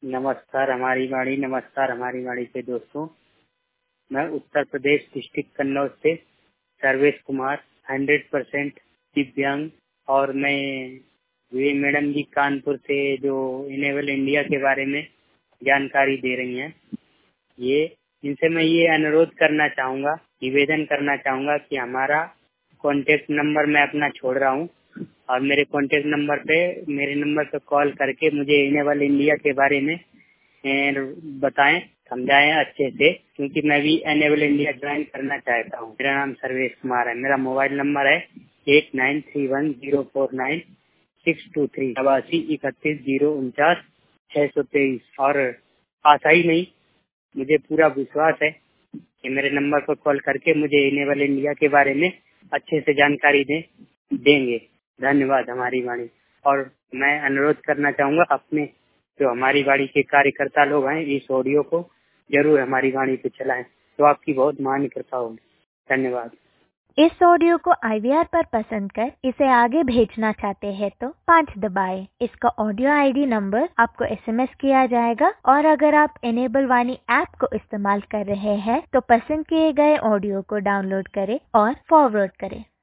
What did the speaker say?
नमस्कार हमारी वाणी, नमस्कार हमारी वाणी के दोस्तों। मैं उत्तर प्रदेश डिस्ट्रिक्ट कन्नौज से सर्वेश कुमार 100% दिव्यांग, और मैं ये मैडम जी कानपुर से जो इनेबल इंडिया के बारे में जानकारी दे रही हैं, ये इनसे मैं ये अनुरोध करना चाहूँगा, निवेदन करना चाहूँगा कि हमारा कॉन्टेक्ट नंबर मैं अपना छोड़ रहा हूँ और मेरे कॉन्टेक्ट नंबर पे, मेरे नंबर पे कॉल करके मुझे इनेबल इंडिया के बारे में बताएं, समझाएं अच्छे से, क्योंकि मैं भी इनेबल इंडिया ज्वाइन करना चाहता हूँ। मेरा नाम सर्वेश कुमार है। मेरा मोबाइल नंबर है 8931049623 8231390623। और आशा ही नहीं, मुझे पूरा विश्वास है कि मेरे नंबर पर कॉल करके मुझे इनेबल इंडिया के बारे में अच्छे से जानकारी देंगे। धन्यवाद हमारी वाणी। और मैं अनुरोध करना चाहूँगा, अपने जो हमारी वाणी के कार्यकर्ता लोग हैं, इस ऑडियो को जरूर हमारी वाणी पे चलाएं, तो आपकी बहुत मान्यता होगी। धन्यवाद। इस ऑडियो को IVR पर पसंद कर इसे आगे भेजना चाहते हैं तो 5 दबाएं। इसका ऑडियो ID नंबर आपको SMS किया जाएगा, और अगर आप इनेबल वाणी ऐप को इस्तेमाल कर रहे हैं तो पसंद किए गए ऑडियो को डाउनलोड करें और फॉरवर्ड करें।